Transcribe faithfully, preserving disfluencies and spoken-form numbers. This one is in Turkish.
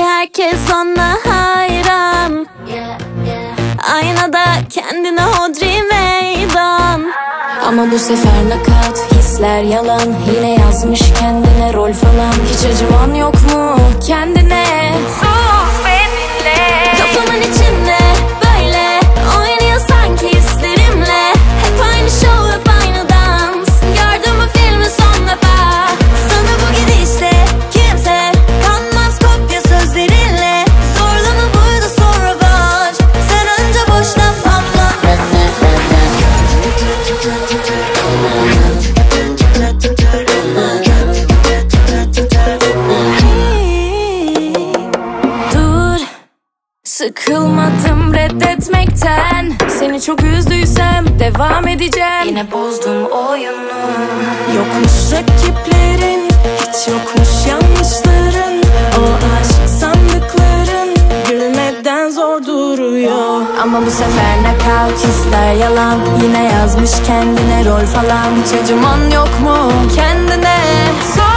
herkes ona hayran. Aynada kendine hodri meydan. Ama bu sefer nakat, hisler yalan. Yine yazmış kendine rol falan. Hiç acıman yok mu kendine? Sus benimle. Kafamın içinde böyle oynuyor sanki hislerimle. Hep aynı show, hep aynı dans. Gördün mü filmi son defa? Sana bu gidişle kimse kanmaz kopya sözlerinle. Zorla mı buydu sonra var? Sen önce boş laf anla. Dur, sıkılmadım reddetmekten. Seni çok üzdüysem devam edeceğim. Yine bozdum oyunu. Yokmuş rakiplerin, hiç yokmuş yanlışların. O aşk sandıkların gülmeden zor duruyor. Ama bu sefer knockout, hisler yalan. Yine yazmış kendine rol falan. Hiç acıman yok mu kendine? Sor